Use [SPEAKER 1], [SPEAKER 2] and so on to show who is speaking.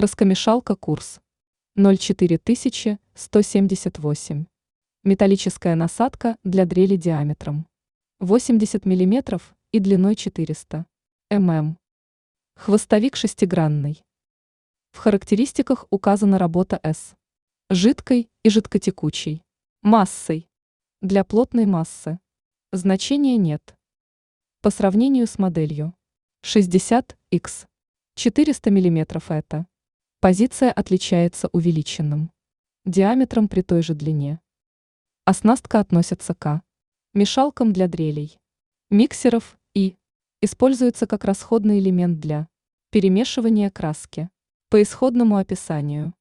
[SPEAKER 1] Краскомешалка курс 04178. Металлическая насадка для дрели диаметром 80 мм и длиной 400 мм. Хвостовик шестигранный. В характеристиках указана работа с жидкой и жидкотекучей массой. Для плотной массы значения нет. По сравнению с моделью 60X 400 мм это позиция отличается увеличенным диаметром при той же длине. Оснастка относится к мешалкам для дрелей, миксеров и используется как расходный элемент для перемешивания краски. По исходному описанию